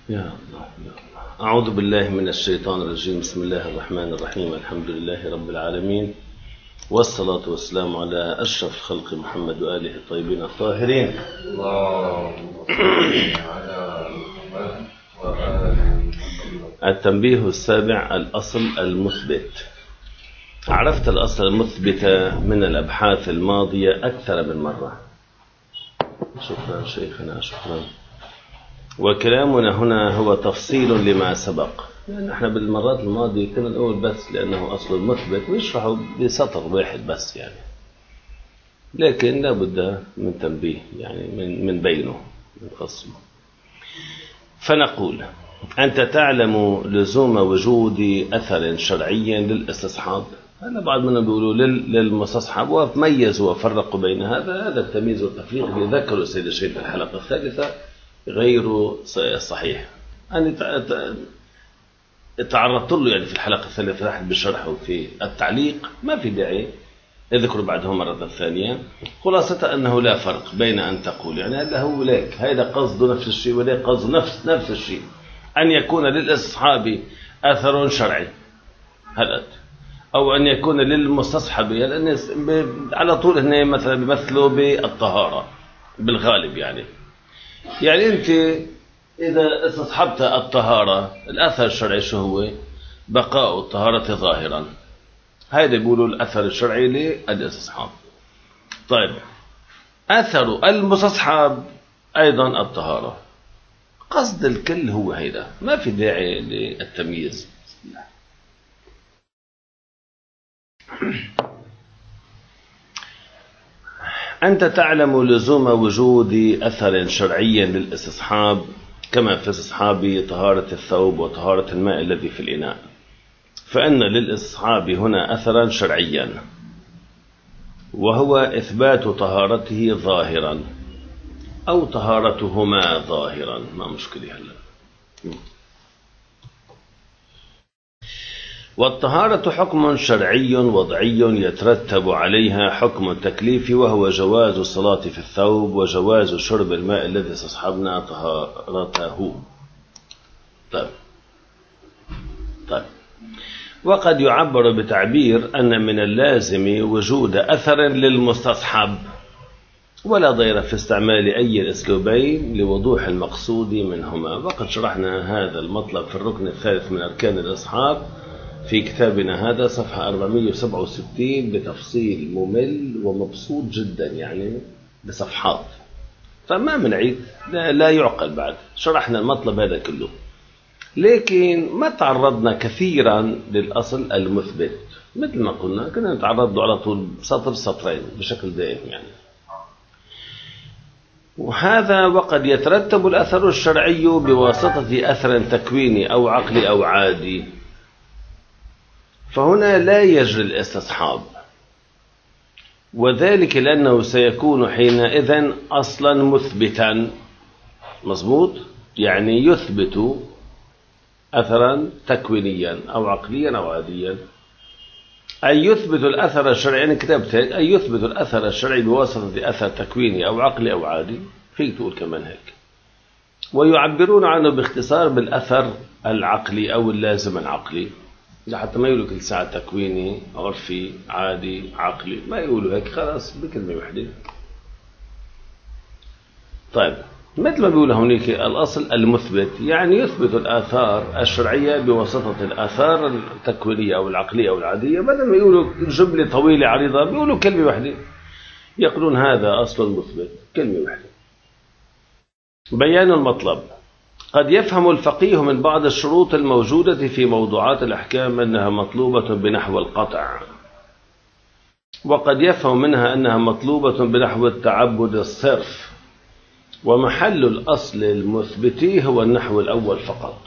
يا الله يا الله. أعوذ بالله من الشيطان الرجيم. بسم الله الرحمن الرحيم. الحمد لله رب العالمين، والصلاة والسلام على أشرف الخلق محمد وآله الطيبين الطاهرين. التنبيه السابع: الأصل المثبت. عرفت الأصل المثبت من الأبحاث الماضية أكثر من مرة. شكرا شيخنا، شكرا. وكلامنا هنا هو تفصيل لما سبق، يعني احنا بالمرات الماضية كنا نقول بس لأنه أصل مثبت ونشرحه بسطر واحد بس يعني، لكن لا بد من تنبيه، يعني من بينه، من قسمه. فنقول: أنت تعلم لزوم وجود أثر شرعي للاستصحاب. هذا بعض منهم بيقولوا للمستصحب، وميزوا وفرقوا بين هذا التمييز والتفريق اللي ذكروا السيد الشيخ في الحلقة الثالثة غير صحيح. أنا تعرضت له يعني في الحلقة الثالثة تحت بالشرح وفي التعليق، ما في داعي اذكر بعده مرة ثانية. خلاصة أنه لا فرق بين أن تقول يعني هذا هو لك، هذا قصد نفس الشيء ولا قصد نفس الشيء، أن يكون للاستصحاب أثر شرعي هذا، أو أن يكون للمستصحب، يعني على طول هنا مثلا بيمثلوا بالطهارة بالغالب يعني أنت إذا استصحبت الطهارة الأثر الشرعي شو هو؟ بقاء الطهارة ظاهرا. هذا يقولوا الأثر الشرعي للاستصحاب. طيب، أثر المستصحب أيضا الطهارة. قصد الكل هو هيدا، ما في داعي للتمييز. أنت تعلم لزوم وجود أثر شرعي للاستصحاب كما في استصحاب طهارة الثوب وطهارة الماء الذي في الإناء، فإن للاستصحاب هنا أثرا شرعيا، وهو إثبات طهارته ظاهرا أو طهارتهما ظاهرا، ما مشكلة هلا. والطهارة حكم شرعي وضعي يترتب عليها حكم التكليف، وهو جواز الصلاة في الثوب وجواز شرب الماء الذي استصحبنا طهارته. طيب. وقد يعبر بتعبير أن من اللازم وجود أثر للمستصحب، ولا ضير في استعمال أي الأسلوبين لوضوح المقصود منهما. وقد شرحنا هذا المطلب في الركن الثالث من أركان الاستصحاب في كتابنا هذا صفحة 467 بتفصيل ممل ومبسوط جدا، يعني بصفحات، فما منعيد لا يعقل. بعد شرحنا المطلب هذا كله، لكن ما تعرضنا كثيرا للأصل المثبت. مثل ما قلنا كنا نتعرض له على طول سطر سطرين بشكل دائم يعني. وهذا وقد يترتب الأثر الشرعي بواسطة أثر تكويني أو عقلي أو عادي، فهنا لا يجري الاستصحاب، وذلك لأنه سيكون حينئذ أصلا مثبتا. مظبوط، يعني يثبت أثرا تكوينيا أو عقليا أو عاديا، أي يثبت الأثر الشرعي. أنا كتبت أي يثبت الأثر الشرعي بواسطة أثر تكويني أو عقلي أو عادي، فيك تقول كمان هيك. ويعبرون عنه باختصار بالأثر العقلي أو اللازم العقلي، حتى ما يقولوا كل ساعة تكويني عرفي عادي عقلي، ما يقولوا هيك، خلاص بكلمة واحدة. طيب، مثل ما بيقولوا هونيك الأصل المثبت، يعني يثبت الآثار الشرعية بواسطة الآثار التكوينية أو العقلية أو العادية، بدل ما يقولوا جملة طويلة عريضة بيقولوا كلمة واحدة، يقولون هذا أصل مثبت، كلمة واحدة. بيان المطلب: قد يفهم الفقيه من بعض الشروط الموجودة في موضوعات الأحكام أنها مطلوبة بنحو القطع، وقد يفهم منها أنها مطلوبة بنحو التعبد الصرف، ومحل الأصل المثبت هو النحو الأول فقط.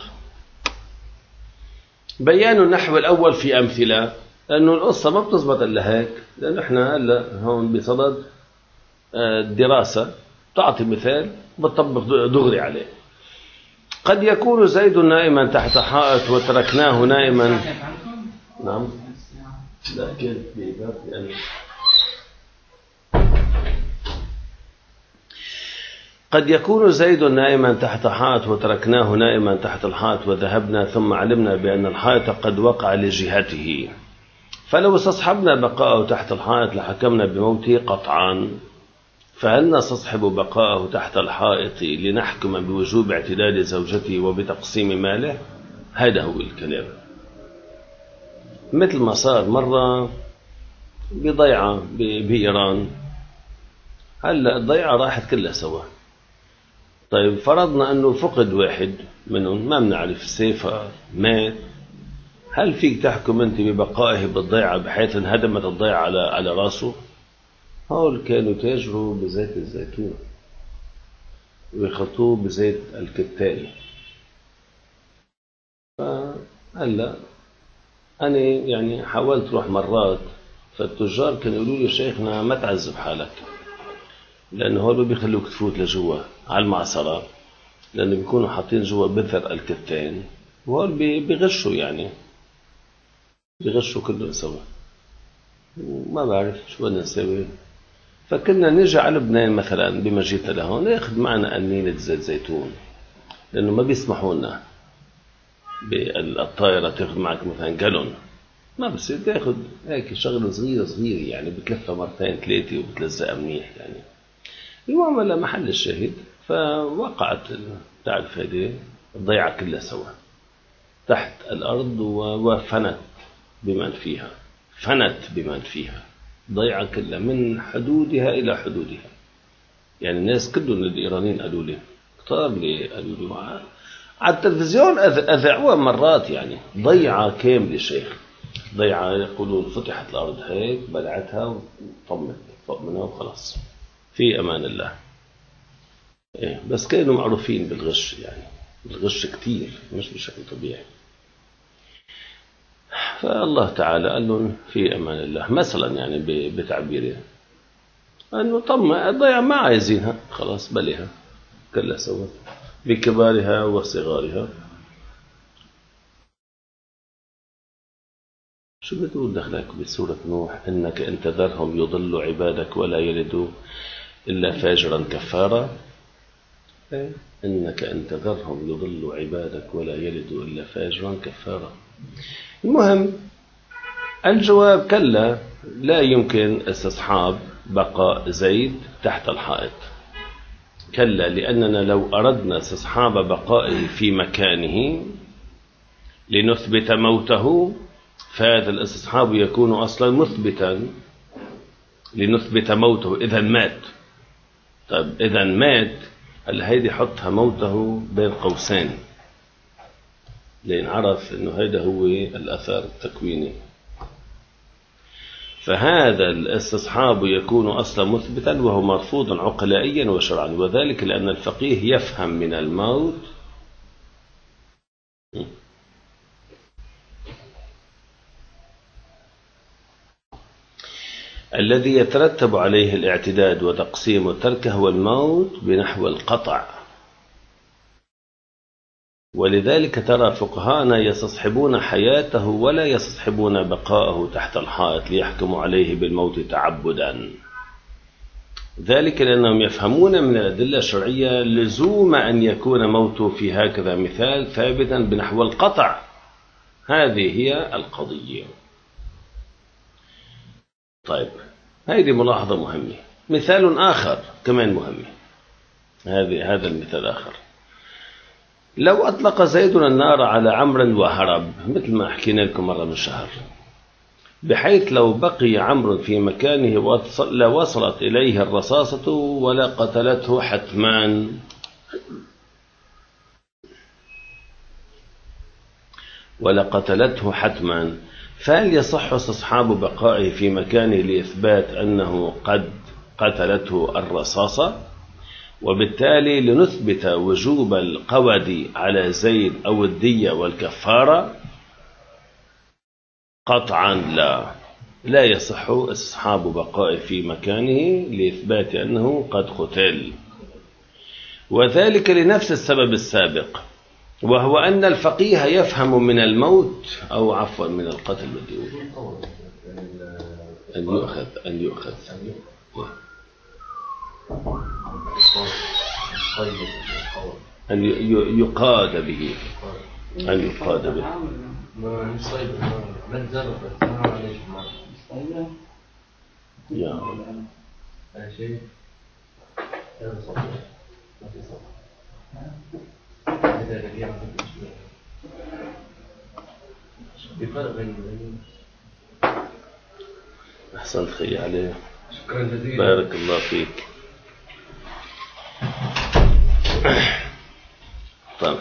بيان النحو الأول في أمثلة، لأنه القصة ما بتزبط إلا هيك، لأن إحنا هلا هون بصدد الدراسة، تعطي مثال بتطبق دغري عليه. قد يكون زيد نائما تحت حائط وتركناه نائما. نعم، لكن يعني قد يكون زيد نائما تحت حائط وتركناه نائما تحت الحائط وذهبنا ثم علمنا بأن الحائط قد وقع لجهته، فلو استصحبنا بقاءه تحت الحائط لحكمنا بموته قطعا، فهل نستصحب بقاءه تحت الحائط لنحكم بوجوب اعتداد زوجته وبتقسيم ماله؟ هذا هو الكلام. مثل ما صار مرة بضيعة بإيران، هلا الضيعة راحت كلها سوا. طيب فرضنا أنه فقد واحد منهم، ما بنعرف سيفا مات، هل فيك تحكم أنت ببقائه بالضيعة بحيث انهدمت الضيعة على راسه؟ هؤلاء كانوا تاجروا بزيت الزيتون ويخلطوه بزيت الكتان. فهلا أنا يعني حاولت روح مرات، فالتجار كانوا يقولوا لي شيخنا ما تعذب حالك، لأنه هو بيخلوك تفوت لجوا على المعصرة، لأنه بيكونوا حاطين جوا بذر الكتان، وهول بيغشوا يعني بيغشوا كله سوا. وما بعرف شو بدنا نسوي. فكنا نجي على لبنان مثلا بما جيت لهون ناخذ معنا قنينة زيت زيتون، لأنه ما بيسمحوا لنا بالطائرة تاخذ معك مثلا جالون، ما بصير تاخذ هيك شغله صغيرة يعني بتلفها مرتين ثلاثة وبتلزقها منيح يعني. المهم هلا محل الشاهد، فوقعت تعرف هذه الضيعة كلها سوا تحت الأرض وفنت بمن فيها، فنت بمن فيها ضيعة كلها من حدودها إلى حدودها. يعني الناس كلهم الإيرانيين قالوا لي كتار لي قالوا لي على التلفزيون أذاعوها مرات، يعني ضيعة كاملة شيخ، ضيعة يقولون فتحت الأرض هيك بلعتها وطمت فوق منها وخلاص في أمان الله. إيه بس كانوا معروفين بالغش، يعني بالغش كتير مش بشكل طبيعي. فالله تعالى قال لهم في أمان الله مثلا، يعني بتعبيره أنه طمع الضيعة ما عايزينها خلاص بليها كلها سوا بكبارها وصغارها. شو بتقول دخلك بسورة نوح إنك إن تذرهم يضلوا عبادك ولا يلدوا إلا فاجرا كفارا؟ إنك إن تذرهم يضلوا عبادك ولا يلدوا إلا فاجرا كفارا. المهم الجواب كلا، لا يمكن استصحاب بقاء زيد تحت الحائط، كلا، لأننا لو أردنا استصحاب بقائه في مكانه لنثبت موته فهذا الاستصحاب يكون أصلا مثبتا لنثبت موته إذا مات. طيب إذا مات، هل هيدي حطها موته بين قوسين لين عرف إنه هذا هو الأثر التكويني. فهذا الاستصحاب يكون أصلا مثبتا وهو مرفوض عقلائيا وشرعا، وذلك لأن الفقيه يفهم من الموت الذي يترتب عليه الاعتداد وتقسيم تركه هو الموت بنحو القطع. ولذلك ترى فقهاءنا يستصحبون حياته ولا يستصحبون بقاءه تحت الحائط ليحكموا عليه بالموت تعبدا، ذلك لأنهم يفهمون من الأدلة الشرعية لزوم أن يكون موته في هكذا مثال ثابتا بنحو القطع. هذه هي القضية. طيب هذه ملاحظة مهمة. مثال آخر كمان مهم، هذا المثال آخر، لو أطلق زيد النار على عمرو وهرب مثل ما حكينا لكم مرة من شهر، بحيث لو بقي عمرو في مكانه لوصلت إليه الرصاصة ولا قتلته حتما، فهل يصح استصحاب بقائه في مكانه لإثبات أنه قد قتلته الرصاصة؟ وبالتالي لنثبت وجوب القود على زيد أو الدية والكفارة؟ قطعا لا يصح استصحاب بقائه في مكانه لإثبات أنه قد قتل، وذلك لنفس السبب السابق، وهو أن الفقيه يفهم من الموت أو عفوا من القتل أن يؤخذ أن يقاد به، أن يقاد به. يا أحسنت خي عليه، شكرا جزيلا، بارك الله فيك. طيب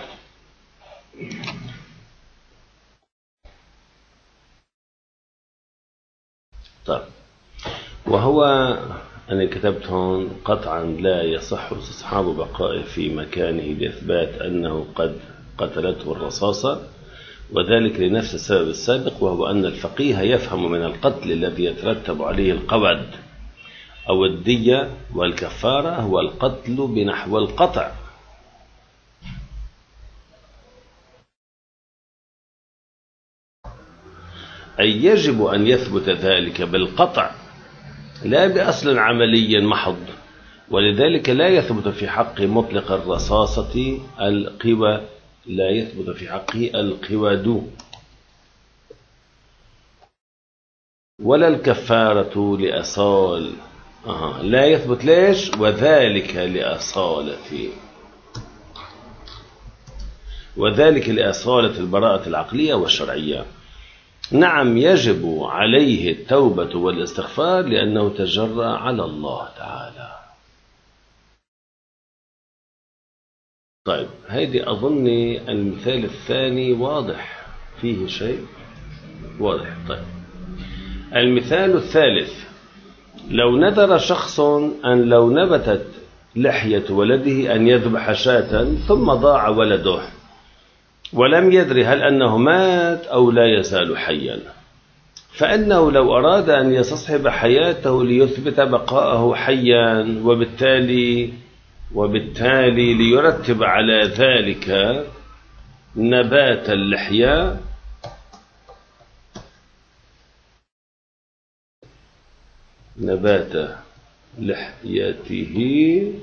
وهو أنا كتبت هون قطعا لا يصح استصحاب بقائه في مكانه لإثبات أنه قد قتلته الرصاصة، وذلك لنفس السبب السابق، وهو أن الفقيه يفهم من القتل الذي يترتب عليه القود أو الدية والكفارة هو القتل بنحو القطع، أي يجب أن يثبت ذلك بالقطع لا بأصل عملي محض، ولذلك لا يثبت في حق مطلق الرصاصة القوى، لا يثبت في حقه القواد ولا الكفارة لأصال، لا يثبت ليش؟ وذلك لأصالة البراءة العقلية والشرعية. نعم يجب عليه التوبة والاستغفار لأنه تجرأ على الله تعالى. طيب هذه أظن المثال الثاني واضح، فيه شيء واضح. طيب المثال الثالث، لو نذر شخص أن لو نبتت لحية ولده أن يذبح شاة ثم ضاع ولده ولم يدري هل أنه مات أو لا يزال حيا، فإنه لو أراد أن يستصحب حياته ليثبت بقاءه حيا وبالتالي ليرتب على ذلك نبات اللحية، نبات لحيته،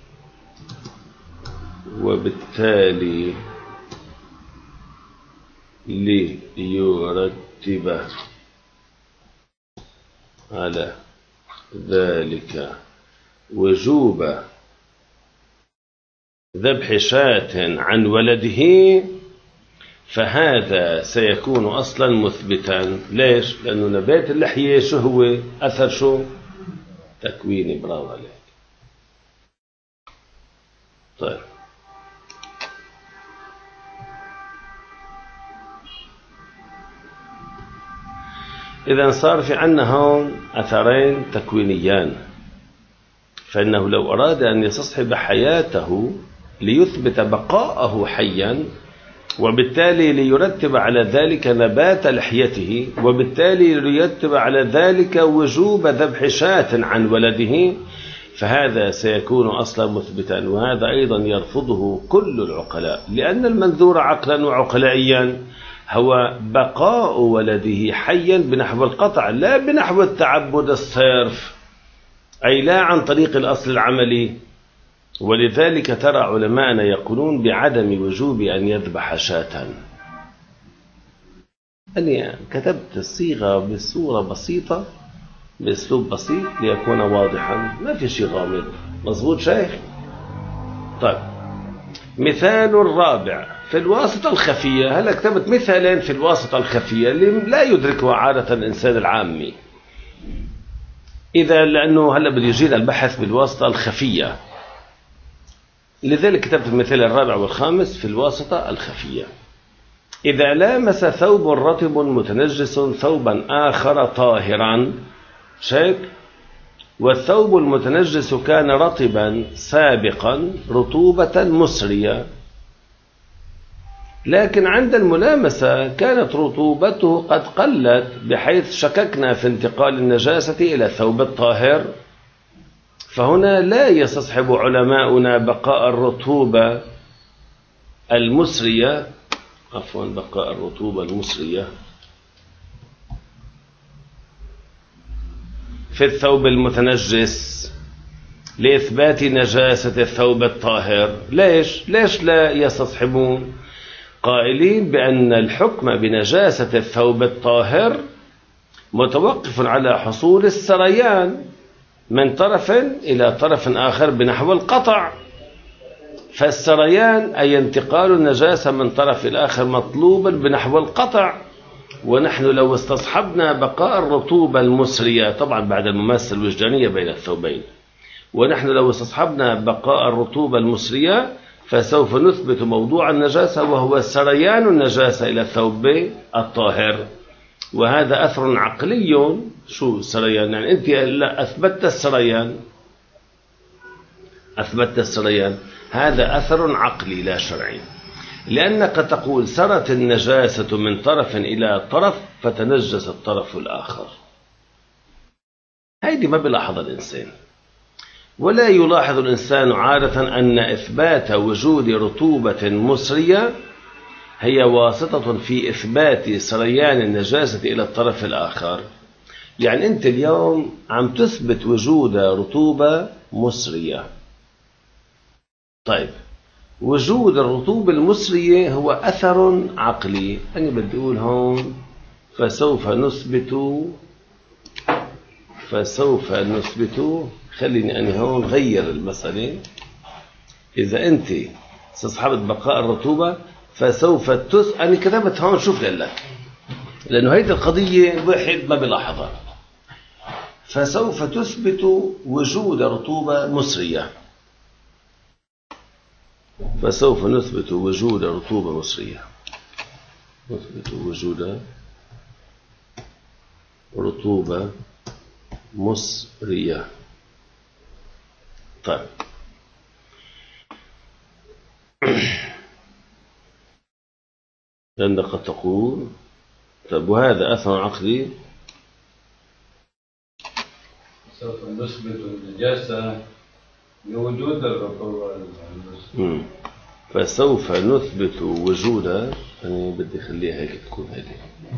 وبالتالي ليرتب على ذلك وجوب ذبح شاة عن ولده، فهذا سيكون أصلا مثبتا. ليش؟ لأنه نبات اللحية شو هو؟ أثر شو؟ تكويني. برافو عليك. طيب إذا صار في عنا هون أثرين تكوينيان، فإنه لو أراد أن يستصحب حياته ليثبت بقاءه حيا، وبالتالي ليرتب على ذلك نبات لحيته، وبالتالي ليرتب على ذلك وجوب ذبح شاة عن ولده، فهذا سيكون أصلا مثبتا. وهذا أيضا يرفضه كل العقلاء، لأن المنذور عقلا وعقلائيا هو بقاء ولده حيا بنحو القطع لا بنحو التعبد الصرف، أي لا عن طريق الأصل العملي. ولذلك ترى علماءنا يقولون بعدم وجوب أن يذبح شاة. أنا كتبت الصيغة بصورة بسيطة بأسلوب بسيط ليكون واضحا، ما في شيء غامض. مظبوط شيخ؟ طيب مثال الرابع في الواسطة الخفية. هلا كتبت مثالين في الواسطة الخفية اللي لا يدركها عادة الإنسان العامي، لأنه هلا بده يجينا البحث بالواسطة الخفية، لذلك كتبت المثال الرابع والخامس في الواسطة الخفية. إذا لامس ثوب رطب متنجس ثوبا آخر طاهرا، شيك، والثوب المتنجس كان رطبا سابقا رطوبة مسرية، لكن عند الملامسة كانت رطوبته قد قلت بحيث شككنا في انتقال النجاسة إلى الثوب الطاهر، فهنا لا يستصحب علماؤنا بقاء الرطوبة المسرية، بقاء الرطوبة المسرية في الثوب المتنجس، لإثبات نجاسة الثوب الطاهر. ليش لا يستصحبون؟ قائلين بأن الحكم بنجاسة الثوب الطاهر متوقف على حصول السريان من طرف إلى طرف آخر بنحو القطع، فالسريان أي انتقال النجاسة من طرف إلى آخر مطلوبا بنحو القطع. ونحن لو استصحبنا بقاء الرطوبة المسرية، طبعا بعد المماسة الوجدانية بين الثوبين، ونحن لو استصحبنا بقاء الرطوبة المسرية فسوف نثبت موضوع النجاسة، وهو سريان النجاسة إلى الثوب الطاهر. وهذا أثر عقلي. شو السريان؟ يعني أنت أثبتت السريان، هذا أثر عقلي لا شرعي، لأنك تقول سرت النجاسة من طرف إلى طرف فتنجس الطرف الآخر. هيدي ما بيلاحظ الإنسان، ولا يلاحظ الإنسان عادة أن إثبات وجود رطوبة مسرية هي واسطة في إثبات سريان النجاسة إلى الطرف الآخر. يعني أنت اليوم عم تثبت وجود رطوبة مسرية. طيب، وجود الرطوبة المسرية هو أثر عقلي. أنا بدي أقول هون فسوف نثبت خليني أنا هون غير المسألة. إذا أنت استصحبت بقاء الرطوبة فسوف أنا كتبت هون، شوف لك، لأنه هيدي القضية واحد ما بلاحظها. فسوف تثبت وجود رطوبة مسرية، فسوف نثبت وجود رطوبة مسرية، نثبت وجود رطوبة مسرية. طيب، لأنك قد تقول طيب وهذا أثر عقلي، سوف نثبت النجاسة لوجود الرطوبة المسرية. فسوف نثبت وجودها. أنا بدي أخليها هيك تكون هيك.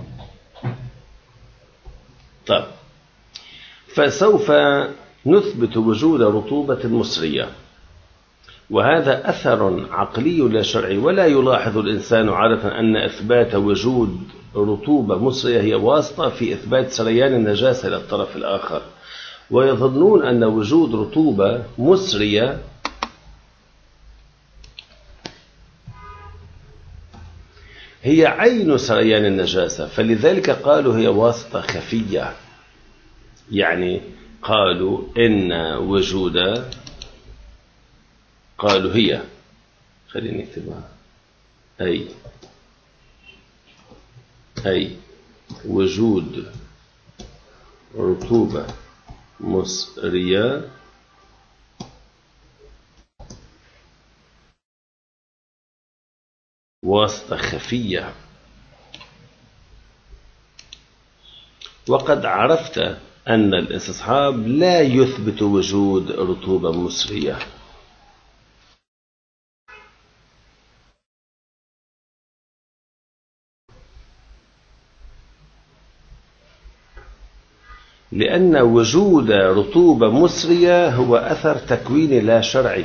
طيب، فسوف نثبت وجود رطوبة مسرية، وهذا أثر عقلي لا شرعي، ولا يلاحظ الإنسان عادة أن إثبات وجود رطوبة مسرية هي واسطة في إثبات سريان النجاسة إلى الطرف الآخر، ويظنون أن وجود رطوبة مسرية هي عين سريان النجاسة، فلذلك قالوا هي واسطة خفية. يعني قالوا إن وجود، قالوا هي، خليني نكتبها، أي وجود رطوبة مسرية واسطة خفية. وقد عرفت أن الاستصحاب لا يثبت وجود رطوبة مسرية. لأن وجود رطوبة مسرية هو أثر تكويني لا شرعي.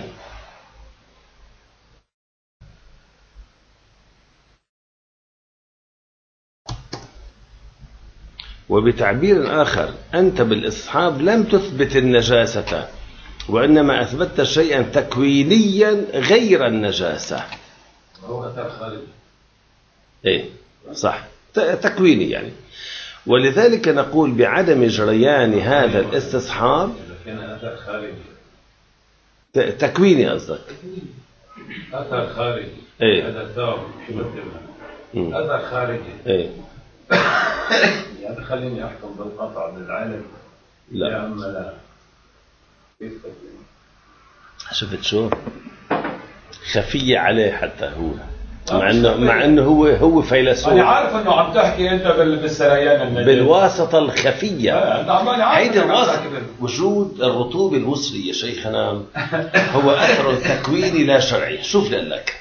وبتعبير آخر، أنت بالاستصحاب لم تثبت النجاسة، وإنما أثبتت شيئا تكوينيا غير النجاسة. هو أثر خارجي. إيه صح، تكويني يعني. ولذلك نقول بعدم جريان هذا الاستصحاب. إذا كان أثر خارجي تكويني قصدك؟ أثر خارجي. إيه؟ هذا الثوب أثر خارجي. إيه؟ يعني خليني أحكم بالقطع بالعلم. لا. يا أما لا. كيف تكوين؟ شفت شو؟ خفية عليه حتى هو. مع انه هو فيلسوف. انا عارف انه عم تحكي انت بالسريان النجاسة بالواسطه الخفيه. هيدي الواسطه وجود الرطوبه المسريه شيخنا هو اثر تكويني لا شرعي. شوف لك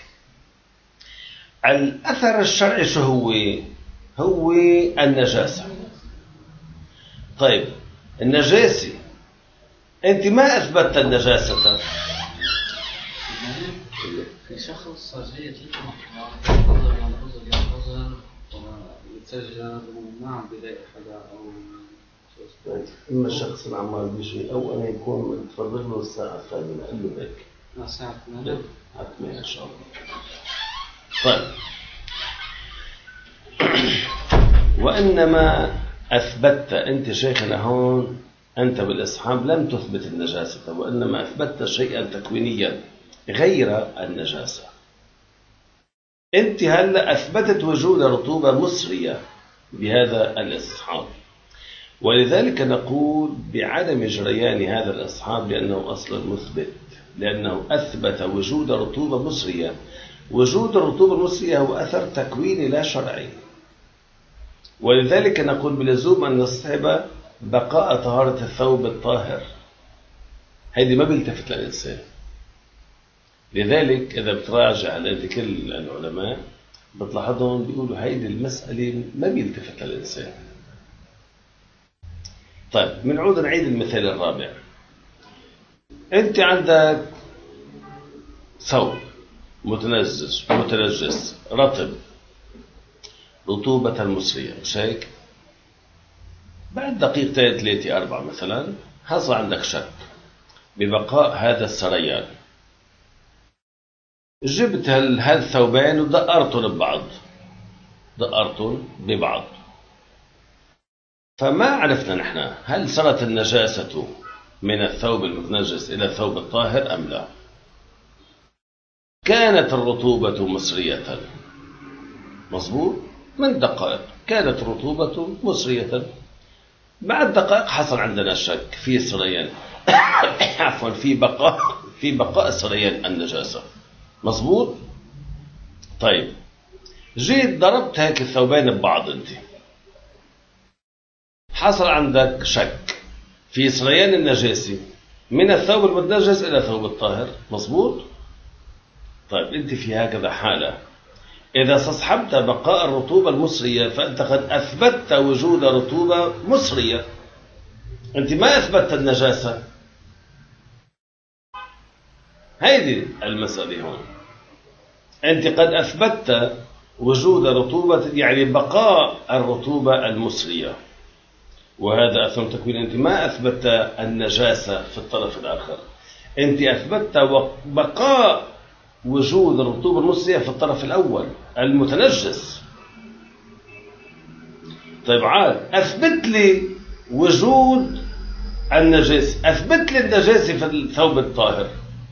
الاثر الشرعي شو هو النجاسه. طيب النجاسه أنت ما أثبتت النجاسة. في شخص جيد نظر ينتظر ويتسجل وما عم بيلاقي حدا أو إما الشخص العمال بشيء أو أنا يكون متفرغ له الساعة الثامنة قال له هيك. الساعة 8 حتما إن شاء الله. طيب وإنما أثبتت أنت شيخنا هون، أنت بالإصحاب لم تثبت النجاسة، وإنما أثبتت شيئا تكوينيا غير النجاسة. أنت هلأ أثبتت وجود رطوبة مسرية بهذا الإصحاب، ولذلك نقول بعدم جريان هذا الإصحاب لأنه أصلا مثبت، لأنه أثبت وجود رطوبة مسرية. وجود الرطوبة المسرية هو أثر تكويني لا شرعي، ولذلك نقول بلزوم أن نصحب بقاء طهارة الثوب الطاهر. هذه ما بيلتفت للإنسان. لذلك إذا بتراجع على كل العلماء بتلاحظهم بيقولوا هذه المسألة ما بيلتفت للإنسان. طيب بنعود نعيد المثال الرابع. أنت عندك ثوب متنجس رطب رطوبة مسرية، مش هيك؟ بعد دقيقتين 3 4 مثلا حصل عندك شك ببقاء هذا السريان، جبت هالثوبين ودقرتهم ببعض، فما عرفنا نحن هل صارت النجاسة من الثوب المتنجس إلى الثوب الطاهر أم لا. كانت الرطوبة مسرية، مظبوط، من دقائق كانت رطوبة مسرية. بعد دقائق حصل عندنا شك في سريان عفوا في بقاء سريان النجاسة، مظبوط. طيب جيت ضربت هيك الثوبين ببعض، انت حصل عندك شك في سريان النجاسة من الثوب المتنجس إلى الثوب الطاهر، مظبوط. طيب انت في هكذا حالة إذا استصحبت بقاء الرطوبة المسرية فأنت قد أثبتت وجود رطوبة مسرية، أنت ما أثبتت النجاسة. هذه المسألة هون، أنت قد أثبتت وجود رطوبة يعني بقاء الرطوبة المسرية، وهذا أثر تكوين. أنت ما أثبتت النجاسة في الطرف الآخر، أنت أثبتت بقاء وجود الرطوبة المسرية في الطرف الأول المتنجس. طيب عاد أثبت لي وجود النجاسة، أثبت لي النجاسة في الثوب الطاهر.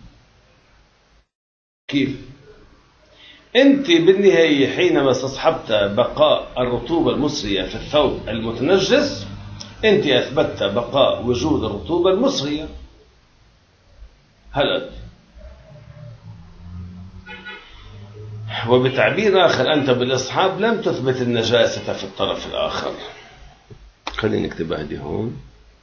كيف؟ أنت بالنهاية حينما استصحبت بقاء الرطوبة المسرية في الثوب المتنجس أنت أثبتت بقاء وجود الرطوبة المسرية. هل وبتعبير آخر أنت بالإصحاب لم تثبت النجاسة في الطرف الآخر. خلينا نكتب هذه هون.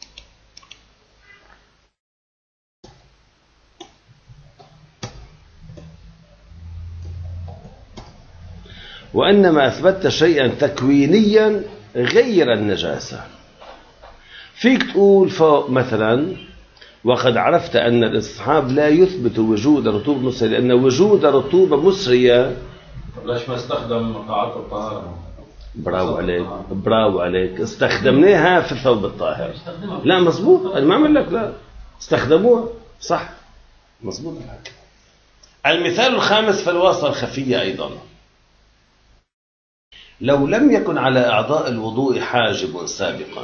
وإنما أثبتت شيئا تكوينيا غير النجاسة. فيك تقول فوق مثلا وقد عرفت أن الإصحاب لا يثبت وجود رطوبة مسرية، لأن وجود رطوبة مسرية. ليش ما استخدم قاعدة الطهارة؟ برافو عليك، استخدمناها في الثوب الطاهر. لا مظبوط، أنا ما أعمل لك لا، استخدموها صح، مظبوط. المثال الخامس في الواسطة الخفية أيضا. لو لم يكن على أعضاء الوضوء حاجب سابقا،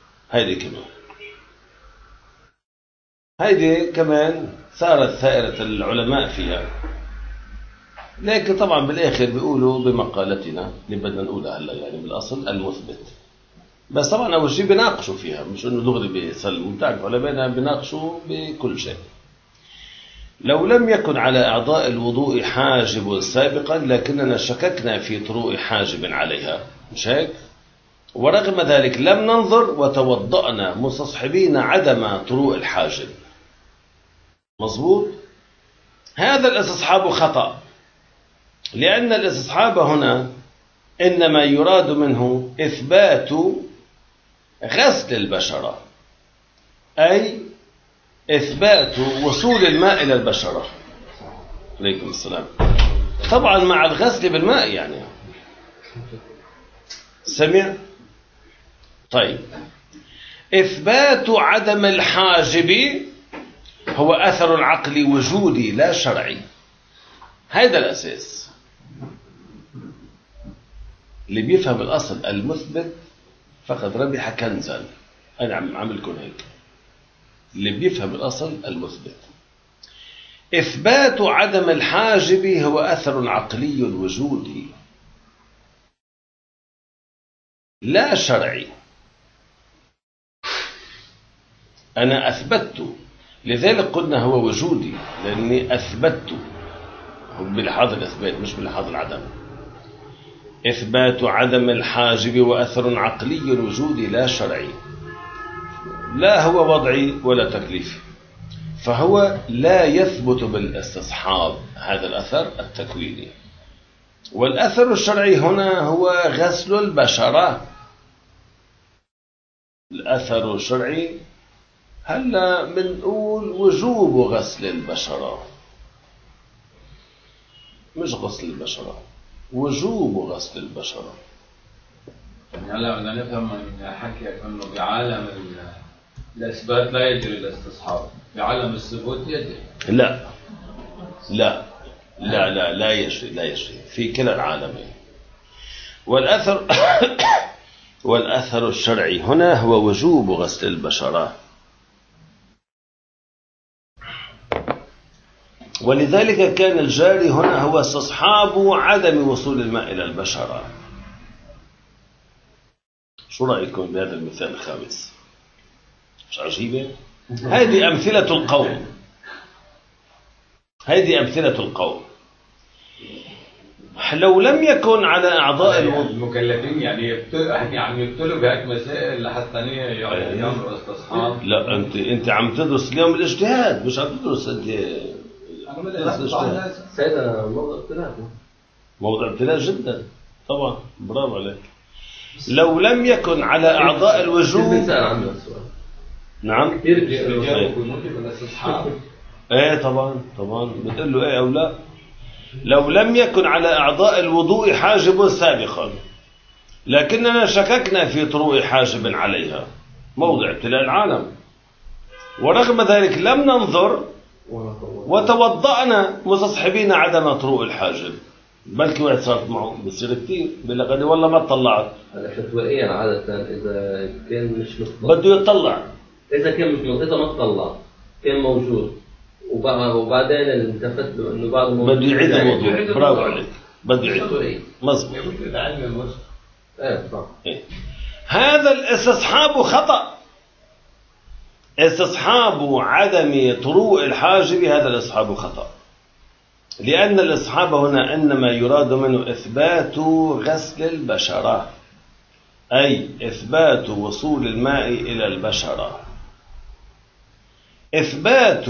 هيدي كمان صارت ثائرة العلماء فيها، لكن طبعا بالآخر بيقولوا بمقالتنا اللي بدنا نقولها هلا، يعني بالأصل المثبت، بس طبعا أول شيء بيناقشوا فيها، مش إنه دغري بيسلموا، بتعرف علماء بيناقشوا بكل شيء. لو لم يكن على أعضاء الوضوء حاجب سابقا لكننا شككنا في طروء حاجب عليها، مش هيك؟ ورغم ذلك لم ننظر وتوضأنا مستصحبين عدم طروء الحاجب، مظبوط. هذا الاستصحاب خطأ، لأن الاستصحاب هنا إنما يراد منه إثبات غسل البشرة، أي إثبات وصول الماء إلى البشرة. عليكم السلام. طبعا مع الغسل بالماء يعني. سمع؟ طيب، إثبات عدم الحاجب هو أثر عقلي وجودي لا شرعي. هذا الأساس. اللي بيفهم الأصل المثبت فقد ربح كنزا. أنا عم لكم هيك. اللي بيفهم الأصل المثبت. إثبات عدم الحاجب هو أثر عقلي وجودي لا شرعي. أنا أثبت، لذلك قلنا هو وجودي، لأني أثبت بلحاظ الإثبات مش بلحاظ العدم. إثبات عدم الحاجب وأثر عقلي وجودي لا شرعي، لا هو وضعي ولا تكليفي، فهو لا يثبت بالاستصحاب هذا الأثر التكويني. والأثر الشرعي هنا هو غسل البشرة. الأثر الشرعي هلا بنقول وجوب غسل البشرة، مش غسل البشرة، وجوب غسل البشرة. يعني هلا بدنا نفهم من حكيك انه بعالم الاثبات لا يجري الاستصحاب، بعالم الثبوت يجري. لا لا لا لا لا يجري، لا يجري في كلا العالمين. والأثر والأثر الشرعي هنا هو وجوب غسل البشرة. ولذلك كان الجاري هنا هو استصحاب عدم وصول الماء إلى البشرة. شو رأيكم بهذا المثال الخامس؟ مش عجيبة؟ هذه أمثلة القوم، هذه أمثلة القوم. لو لم يكن على أعضاء المكلفين يعني يبتلوا بهيك مسائل لحتى يعملوا استصحاب. لا، أنت عم تدرس اليوم الاجتهاد، مش عم تدرس أنت. سيدنا موضوع ابتلاء، موضوع ابتلاء جدا طبعا. برافو عليك. لو لم يكن على أعضاء الوجود. نعم. ايه طبعا بتقول له ايه او لا. لو لم يكن على أعضاء الوضوء حاجب سابقا لكننا شككنا في طروء حاجب عليها، موضع ابتلاء العالم، ورغم ذلك لم ننظر وتوضأنا مستصحبين عدم طروء الحاجب. بلكي واحد صارت معه بصير كثير بيقول لي والله ما طلعت. هلا فتوائيا عادة إذا كان مش مطلع بده يطلع، إذا كان مش مطلع، إذا ما طلع كان موجود وبعدين التفت له إنه بعد بده يعيد الوضوء. برافو عليك، بده يعيد. مظبوط. إيه صح. هذا الاستصحاب خطأ. استصحاب عدم طروء الحاجب هذا الاستصحاب خطأ، لأن الاستصحاب هنا إنما يراد منه إثبات غسل البشرة، أي إثبات وصول الماء إلى البشرة. إثبات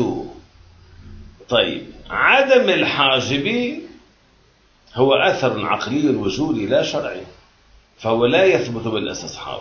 عدم الحاجب هو أثر عقلي وجودي لا شرعي، فهو لا يثبت بالاستصحاب.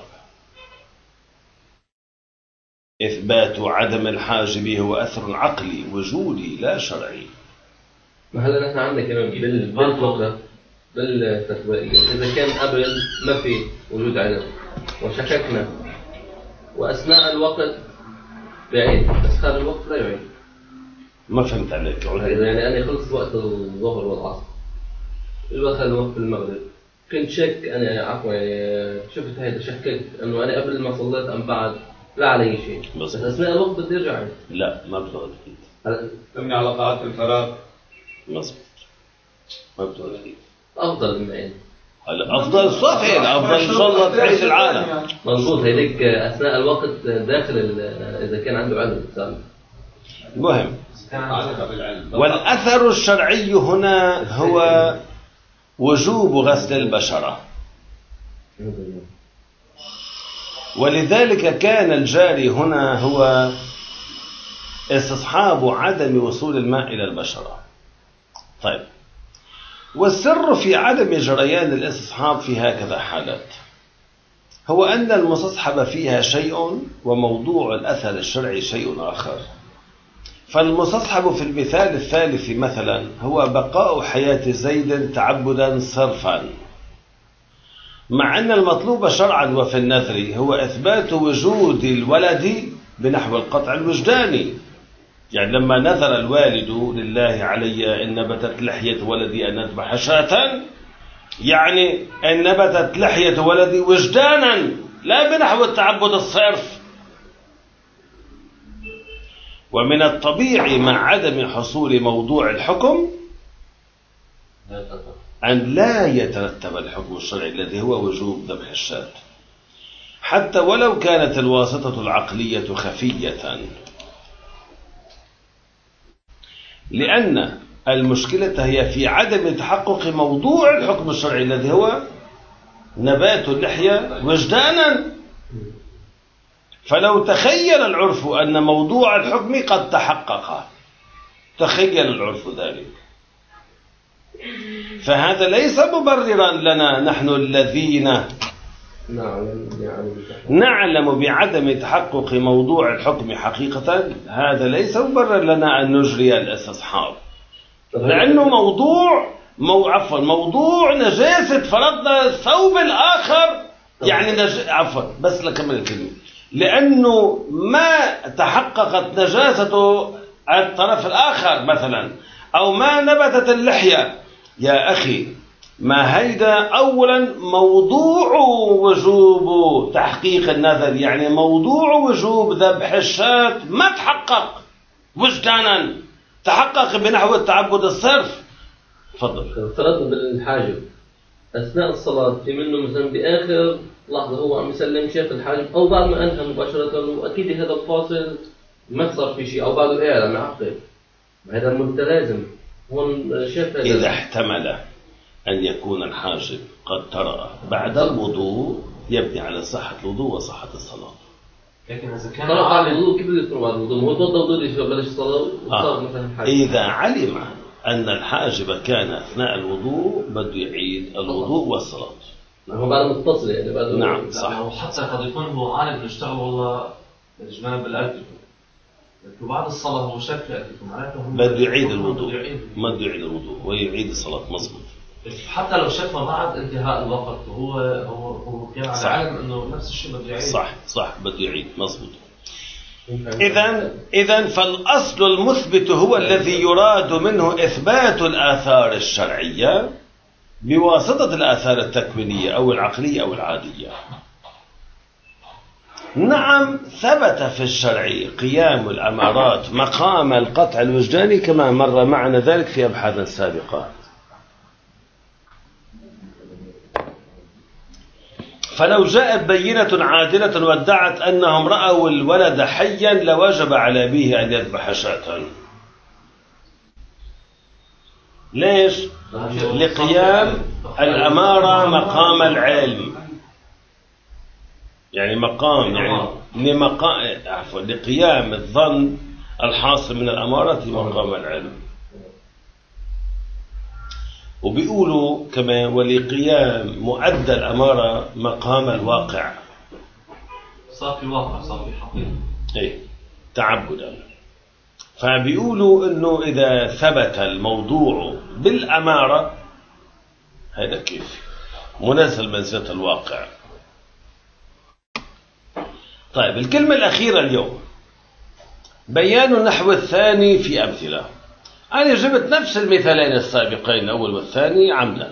إثبات عدم الحاجب هو أثر عقلي وجودي لا شرعي. هلا نحن عندنا كمان بالفقه بالفتوائية إذا كان قبل ما في وجود علم وشككنا وأثناء الوقت بعيد، بس خارج الوقت لا يعيد. ما فهمت عليك. إذا يعني أنا خلص وقت الظهر والعصر، دخل وقت المغرب، كنت شك أنا عفوا يعني شفت هيدا شككت إنه أنا قبل ما صليت أم بعد لا علي شيء، بس أثناء الوقت بدي أرجع. لا ما بتقعد أكيد. تمني على طاعات الفراغ. مظبوط، ما بتقعد أكيد. أفضل من عين. هلا أفضل صحيح، أفضل إن شاء الله تعيش العالم. مظبوط. هيديك أثناء الوقت داخل إذا كان عنده علم سابق. مهم. والأثر الشرعي هنا هو وجوب غسل البشرة، ولذلك كان الجاري هنا هو استصحاب عدم وصول الماء إلى البشرة. طيب، والسر في عدم جريان الاستصحاب في هكذا حالات هو أن المستصحب فيها شيء وموضوع الأثر الشرعي شيء آخر. فالمستصحب في المثال الثالث مثلا هو بقاء حياة زيد تعبدا صرفا، مع أن المطلوب شرعا وفي النذر هو إثبات وجود الولد بنحو القطع الوجداني. يعني لما نذر الوالد لله علي إن نبتت لحية ولدي أن أذبح شاة، يعني إن نبتت لحية ولدي وجدانا لا بنحو التعبد الصرف. ومن الطبيعي مع عدم حصول موضوع الحكم أن لا يترتب الحكم الشرعي الذي هو وجوب ذبح الشاة، حتى ولو كانت الواسطة العقلية خفية، لأن المشكلة هي في عدم تحقق موضوع الحكم الشرعي الذي هو نبات اللحية وجدانا. فلو تخيل العرف أن موضوع الحكم قد تحقق، تخيل العرف ذلك، فهذا ليس مبررا لنا نحن الذين نعلم بعدم تحقق موضوع الحكم حقيقة، هذا ليس مبرر لنا أن نجري الاستصحاب، لأنه موضوع نجاسة فرضنا الثوب الآخر، يعني بس لكمل الكلمة، لأنه ما تحققت نجاسة الطرف الآخر مثلا، أو ما نبتت اللحية. يا أخي ما هيدا أولا موضوع وجوب تحقيق النذر، يعني موضوع وجوب ذبح الشاة ما تحقق وجدانا، تحقق بنحو التعبد الصرف. تفضل. افترضنا بالحاجب أثناء الصلاة في منه مثلا بآخر لحظة هو عم يسلم شاف الحاجب، أو بعد ما أنهى مباشرة، وأكيد هذا الفاصل ما صار في شيء، أو بعده قاعد عم يعقب، هذا متلازم. هون شاف إذا احتمل أن يكون الحاجب قد ترى بعد الوضوء يبني على صحة الوضوء وصحة الصلاة. لكن إذا كان ترى بعد الوضوء كيف بده يكون بعد الوضوء؟ هو توضأ وضوء بلش الصلاة وصار مثلا الحاجب. إذا علم أن الحاجب كان أثناء الوضوء بده يعيد الوضوء والصلاة. هو بعد متصل يعني بعد. نعم صح. وحتى قد يكون هو عالم بيشتغل والله الجناب الأكل، لكن بعد الصلاة هو شاف الأكل معناته بده يعيد الوضوء، ما بده يعيد الوضوء ويعيد الصلاة. مظبوط. حتى لو شافها بعد انتهاء الوقت وهو كان على علم انه نفس الشيء بده يعيد. صح بده يعيد. مظبوط. إذن فالأصل المثبت هو الذي يراد منه إثبات الآثار الشرعية بواسطة الآثار التكوينية أو العقلية أو العادية. نعم ثبت في الشرع قيام الأمارات مقام القطع الوجداني كما مر معنا ذلك في أبحاث سابقة. فلو جاءت بينة عادلة وادعت أنهم رأوا الولد حيا لوجب على أبيه أن يذبح شاة. ليش؟ لقيام الأمارة مقام العلم، يعني مقام لقيام الظن الحاصل من الأمارة مقام العلم. وبيقولوا كمان ولقيام مؤدى الأمارة مقام الواقع. صار في واقع، صار في حقيقة. إيه تعبدا. فبيقولوا إنه إذا ثبت الموضوع بالأمارة هذا كيف منزل منزلة الواقع. طيب الكلمة الأخيرة اليوم بيان النحو الثاني في أمثلة. أنا جبت نفس المثالين السابقين الأول والثاني عمدا.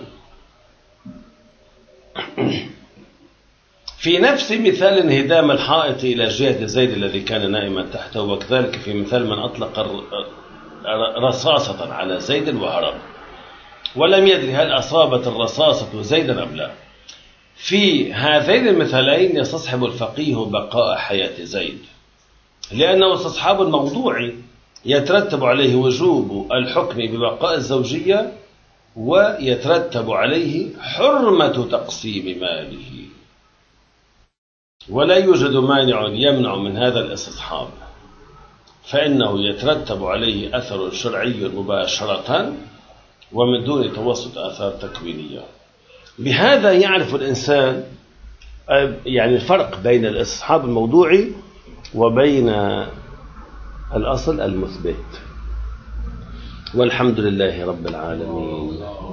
في نفس مثال انهدام الحائط إلى جهة زيد الذي كان نائما تحته، وكذلك في مثال من أطلق رصاصة على زيد وهرب ولم يدري هل أصابت الرصاصة زيدا أم لا. في هذين المثالين يستصحب الفقيه بقاء حياة زيد، لأنه استصحاب موضوعي يترتب عليه وجوب الحكم ببقاء الزوجية، ويترتب عليه حرمة تقسيم ماله، ولا يوجد مانع يمنع من هذا الاستصحاب، فإنه يترتب عليه أثر شرعي مباشرة ومن دون توسط آثار تكوينية. بهذا يعرف الإنسان يعني الفرق بين الاستصحاب الموضوعي وبين الأصل المثبت. والحمد لله رب العالمين.